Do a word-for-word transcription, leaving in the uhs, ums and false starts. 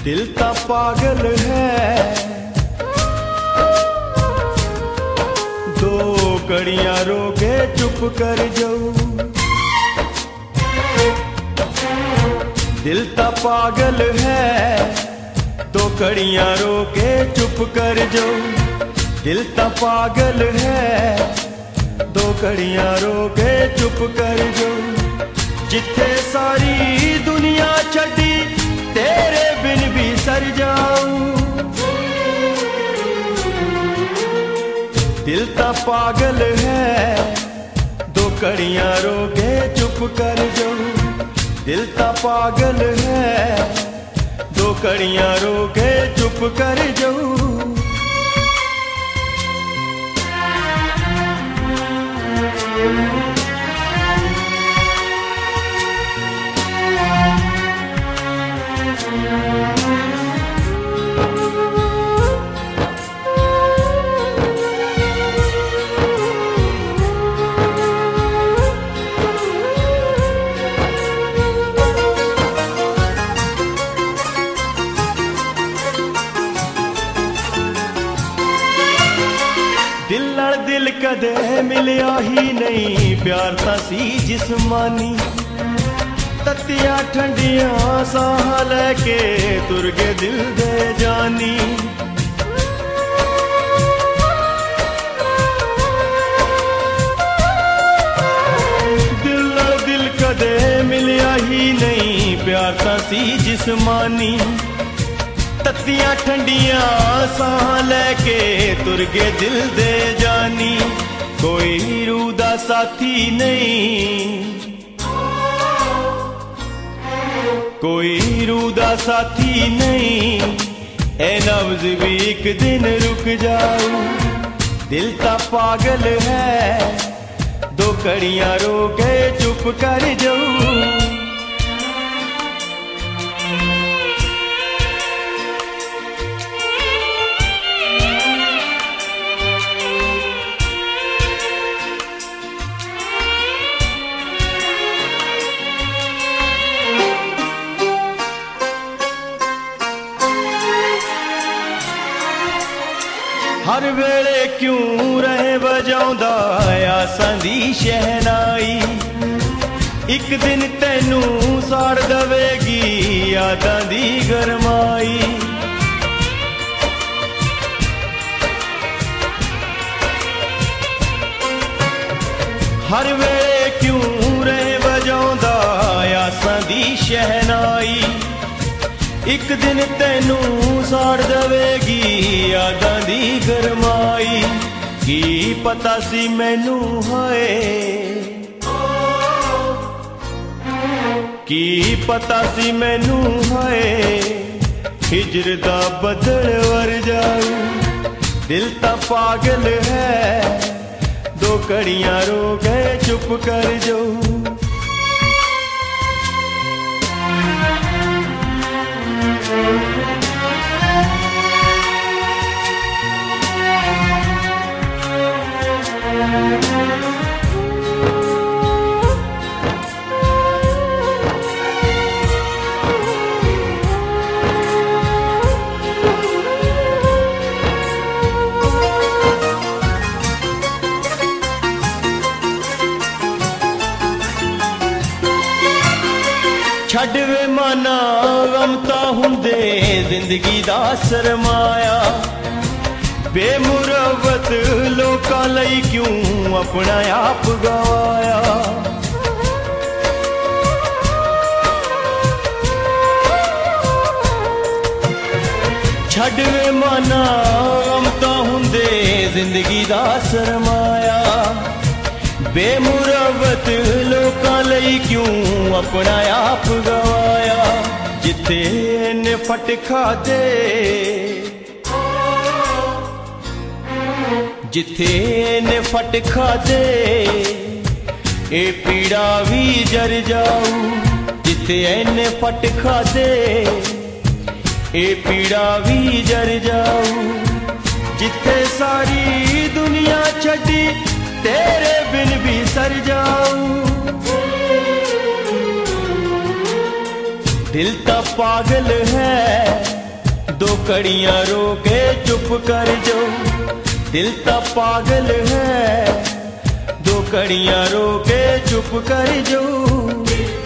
दिल ता पागल है, दो कड़ियां रोके चुप कर जाऊं। दिल ता पागल है, दो कड़ियां रोके चुप कर जाऊं। दिल ता पागल है, दो कड़ियां रोके चुप कर जाऊं। जिथे सारी दुनिया छड़ी तेरे बिन भी सर जाऊं। दिल ता पागल है, दो कड़ियां रोके चुप कर जाऊं। दिल ता पागल है, दो कड़ियां रोके चुप कर जाऊं। दिल नाल दिल कदे मिलिया ही नहीं, प्यार तां सी जिस्मानी। तत्तियां ठंडियां साह लैके तुर गए दिल दे जानी। दिल नाल दिल कदे मिलिया ही नहीं, प्यार तां सी जिस्मानी। तत्तियां ठंडियां साह लैके तुर गए दिल दे जानी। कोई रूह दा साथी नहीं, कोई रूह दा साथी नहीं, ए नब्ज भी एक दिन रुक जाऊं। दिल ता पागल है, दो कड़ियां रोके चुप कर जाऊं। हर वेले क्यों रहे बजाउंदा आसां दी शहनाई। एक दिन तैनू साड़ दवेगी यादां दी गरमाई। हर वेले क्यों रहे बजाउंदा आसां दी शहनाई। एक दिन तैनू साड़ दवेगी यादां दी गरमाई। की पता सी मैनू हाय, की पता सी मैनू हाय, हिजर दा बदल वर जाऊं। दिल ता पागल है, दो कड़ियां रोके चुप कर जाऊं। छड़ वे माना गम ता हुंदे जिंदगी दा सरमाया। बेमुरवत लोकां लई क्यों अपना आप गवाया। छड़ वे माना गम ता हुंदे जिंदगी दा सरमाया। बेमुरवत लोकां लई क्यों अपना आप गवाया। जिथे ने फट खादे, जिथे ने फट खादे, ए पीड़ा भी जर जाऊं। जिथे ने फट खादे, ए पीड़ा भी जर जाऊं। जिथे सारी दुनिया छड़ी तेरे बिन भी सर जाऊं। दिल ता पागल है, दो कड़ियां रो के चुप कर जो, दिल ता पागल है। दो कड़ियां रो के चुप कर जो।